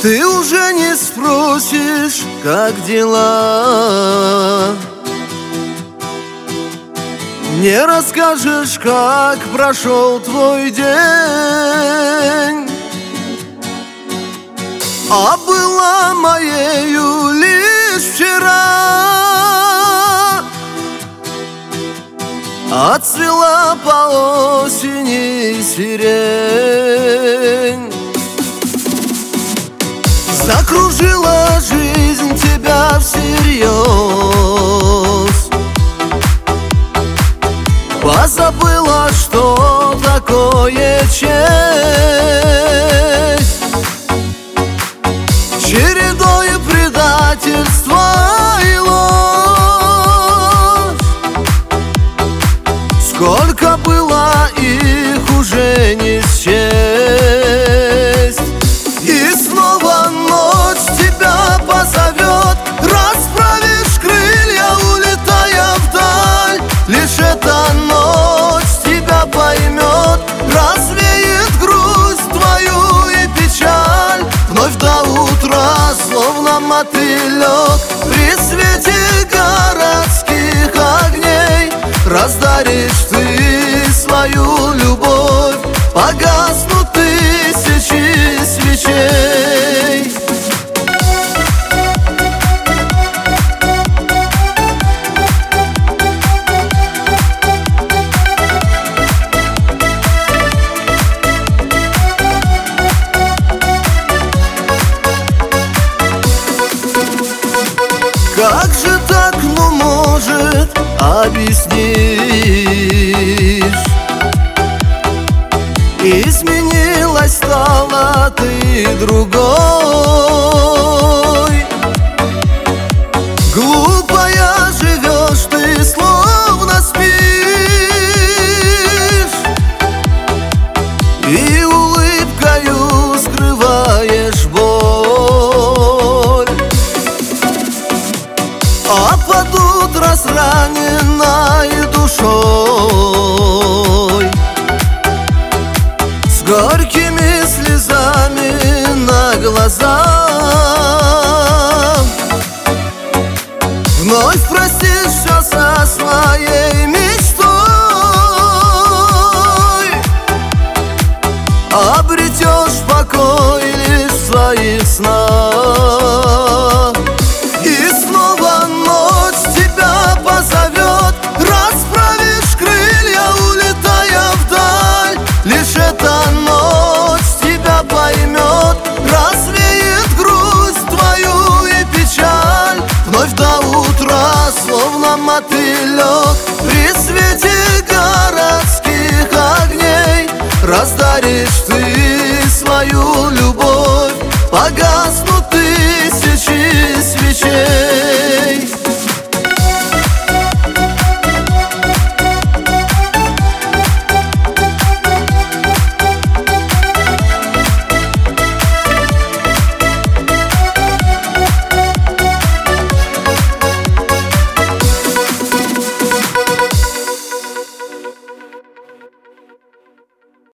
Ты уже не спросишь, как дела, не расскажешь, как прошел твой день. А была моею лишь вчера, отцвела по осени сирень. Закружила жизнь тебя всерьез, позабыла, что такое честь. Чередою предательства и ложь, сколько было их уже не счесть. И снова ночь тебя позовет, расправишь крылья, улетая вдаль. Лишь эта ночь тебя поймет, развеет грусть твою и печаль. Вновь до утра, словно мотылек, при свете городских огней раздаришь ты свою любовь, погаснут тысячи свечей. Как же так, ну может, объяснишь? Изменилась, стала ты другой. Глупая живешь ты, словно спишь, и улыбкою скрываешь боль. А под утро с раненной душой, с горькими слезами на глазах, вновь простишься со своей мечтой, обретешь покой лишь в своих снах. И снова ночь тебя позовет, расправишь крылья, улетая вдаль. Лишь эта ночь тебя поймет, развеет грусть твою и печаль. Вновь до утра, словно мотылек, при свете городских огней раздаришь ты свою любовь, погаснут тысячи свечей.